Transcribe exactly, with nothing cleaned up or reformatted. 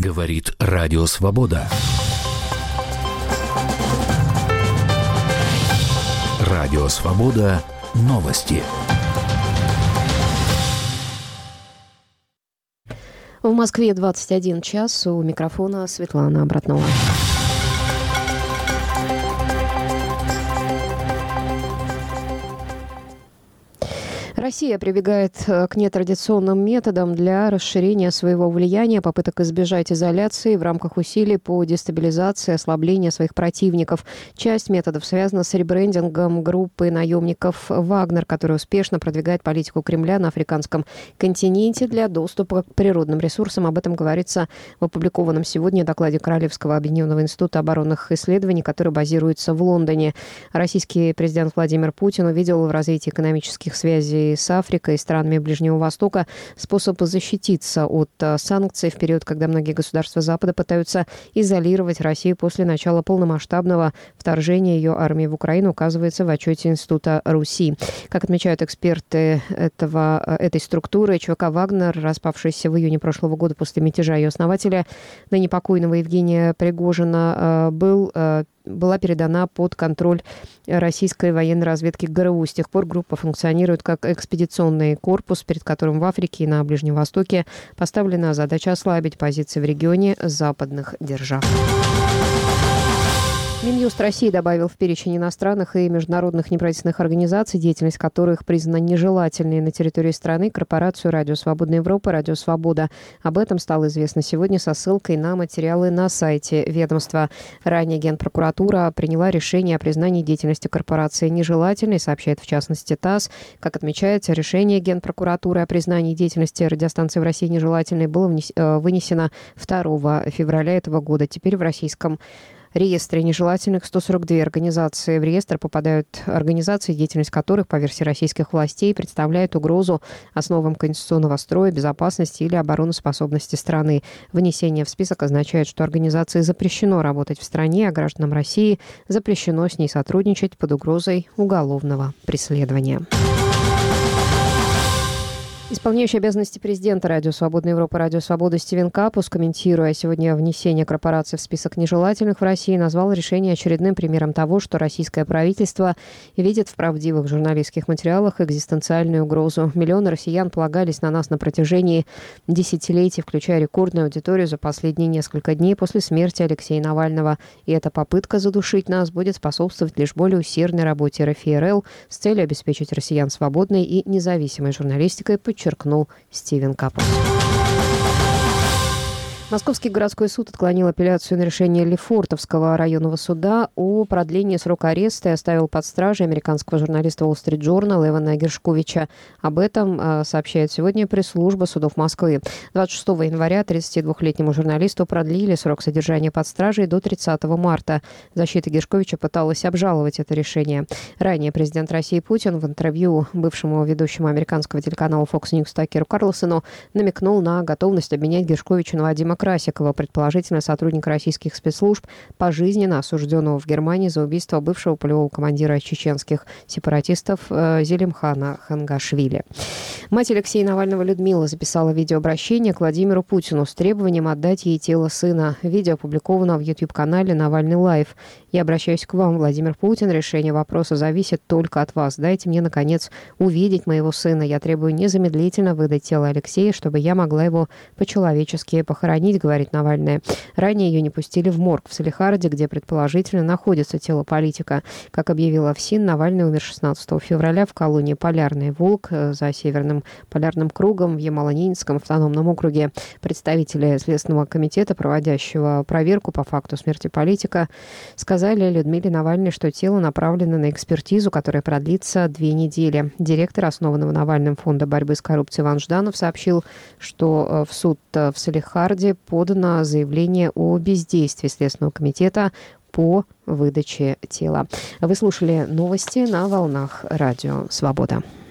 Говорит Радио Свобода. Радио Свобода. Новости. В Москве двадцать один час. У микрофона Светлана Обратнова. Россия прибегает к нетрадиционным методам для расширения своего влияния, попыток избежать изоляции в рамках усилий по дестабилизации, ослаблению своих противников. Часть методов связана с ребрендингом группы наемников «Вагнер», которая успешно продвигает политику Кремля на африканском континенте для доступа к природным ресурсам. Об этом говорится в опубликованном сегодня докладе Королевского объединенного института оборонных исследований, который базируется в Лондоне. Российский президент Владимир Путин увидел в развитии экономических связей с Африкой и странами Ближнего Востока способ защититься от санкций в период, когда многие государства Запада пытаются изолировать Россию после начала полномасштабного вторжения ее армии в Украину, указывается в отчете Института Руси. Как отмечают эксперты этого, этой структуры, ЧВК «Вагнер», распавшийся в июне прошлого года после мятежа ее основателя, ныне покойного Евгения Пригожина, был была передана под контроль российской военной разведки ГРУ. С тех пор группа функционирует как экспедиционный корпус, перед которым в Африке и на Ближнем Востоке поставлена задача ослабить позиции в регионе западных держав. Минюст России добавил в перечень иностранных и международных неправительственных организаций, деятельность которых признана нежелательной на территории страны, корпорацию «Радио Свободная Европа», «Радио Свобода». Об этом стало известно сегодня со ссылкой на материалы на сайте ведомства. Ранее Генпрокуратура приняла решение о признании деятельности корпорации нежелательной, сообщает в частности ТАСС. Как отмечается, решение Генпрокуратуры о признании деятельности радиостанции в России нежелательной было вынесено второго февраля этого года. Теперь в российском реестре нежелательных сто сорок две организации. В реестр попадают организации, деятельность которых, по версии российских властей, представляет угрозу основам конституционного строя, безопасности или обороноспособности страны. Внесение в список означает, что организации запрещено работать в стране, а гражданам России запрещено с ней сотрудничать под угрозой уголовного преследования. Исполняющий обязанности президента «Радио Свободная Европа», «Радио Свобода» Стивен Капус, комментируя сегодня внесение корпораций в список нежелательных в России, назвал решение очередным примером того, что российское правительство видит в правдивых журналистских материалах экзистенциальную угрозу. Миллионы россиян полагались на нас на протяжении десятилетий, включая рекордную аудиторию за последние несколько дней после смерти Алексея Навального. И эта попытка задушить нас будет способствовать лишь более усердной работе эр эф и эр эл с целью обеспечить россиян свободной и независимой журналистикой, подчеркнул Стивен Капус. Московский городской суд отклонил апелляцию на решение Лефортовского районного суда о продлении срока ареста и оставил под стражей американского журналиста Wall Street Journal Эвана Гершковича. Об этом э, сообщает сегодня пресс-служба судов Москвы. двадцать шестого января тридцатидвухлетнему журналисту продлили срок содержания под стражей до тридцатого марта. Защита Гершковича пыталась обжаловать это решение. Ранее президент России Путин в интервью бывшему ведущему американского телеканала Fox News Такеру Карлсону намекнул на готовность обменять Гершковича на Вадима Красикова, предположительно сотрудника российских спецслужб, пожизненно осужденного в Германии за убийство бывшего полевого командира чеченских сепаратистов э, Зелимхана Хангашвили. Мать Алексея Навального Людмила записала видеообращение к Владимиру Путину с требованием отдать ей тело сына. Видео опубликовано в YouTube-канале «Навальный Лайв». «Я обращаюсь к вам, Владимир Путин. Решение вопроса зависит только от вас. Дайте мне, наконец, увидеть моего сына. Я требую незамедлительно выдать тело Алексея, чтобы я могла его по-человечески похоронить», говорит Навальная. Ранее ее не пустили в морг в Салехарде, где предположительно находится тело политика. Как объявила ФСИН, Навальный умер шестнадцатого февраля в колонии «Полярный Волк» за Северным полярным кругом в Ямало-Ненецком автономном округе. Представители Следственного комитета, проводящего проверку по факту смерти политика, сказали Людмиле Навальной, что тело направлено на экспертизу, которая продлится две недели. Директор основанного Навальным фонда борьбы с коррупцией Иван Жданов сообщил, что в суд в Салехарде подано заявление о бездействии Следственного комитета по выдаче тела. Вы слушали новости на волнах Радио Свобода.